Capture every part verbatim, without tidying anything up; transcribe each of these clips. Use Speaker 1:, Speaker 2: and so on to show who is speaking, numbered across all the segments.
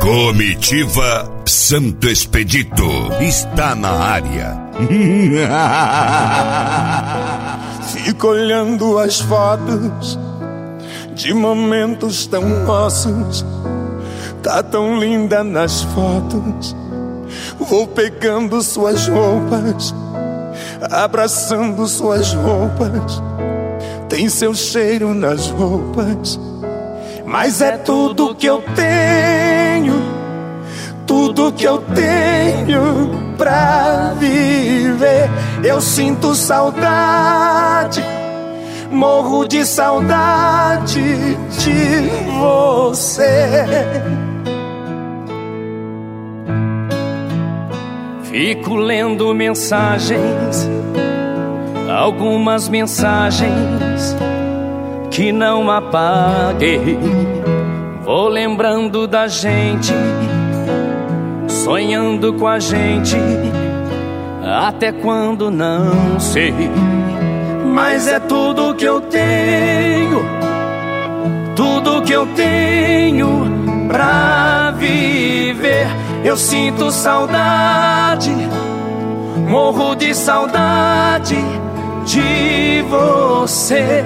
Speaker 1: Comitiva Santo Expedito está na área.
Speaker 2: Fico olhando as fotos de momentos tão nossos. Tá tão linda nas fotos. Vou pegando suas roupas, abraçando suas roupas. Tem seu cheiro nas roupas. Mas é tudo que eu tenho, tudo que eu tenho pra viver. Eu sinto saudade, morro de saudade de você.
Speaker 3: Fico lendo mensagens, algumas mensagens que não apaguei. Vou lembrando da gente, sonhando com a gente, até quando não sei. Mas é tudo que eu tenho, tudo que eu tenho pra viver. Eu sinto saudade, morro de saudade de você.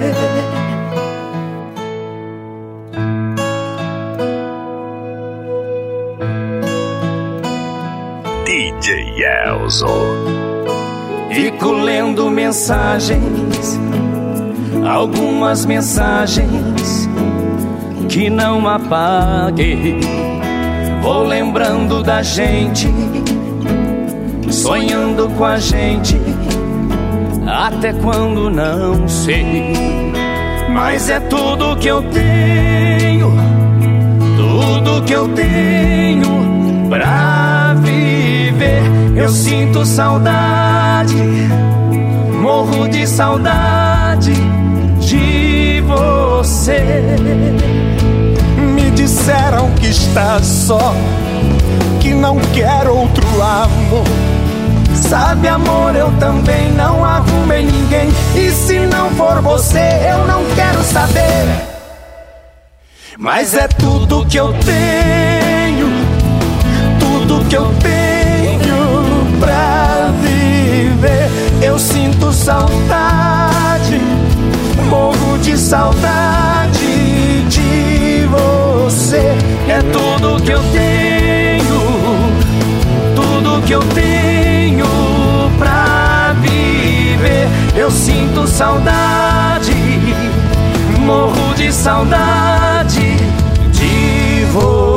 Speaker 1: D J Elzo.
Speaker 3: Fico lendo mensagens, algumas mensagens que não apaguei. Vou lembrando da gente, sonhando com a gente, até quando não sei. Mas é tudo que eu tenho, tudo que eu tenho pra viver. Eu sinto saudade, morro de saudade de você.
Speaker 2: Me disseram que está só, que não quer outro amor.
Speaker 3: Sabe, amor, eu também não arrumei ninguém. E se não for você, eu não quero saber.
Speaker 2: Mas é tudo que eu tenho, tudo que eu tenho pra viver.
Speaker 3: Eu sinto saudade, morro de saudade de você. É tudo que eu tenho, tudo que eu tenho pra viver. Eu sinto saudade, morro de saudade de você.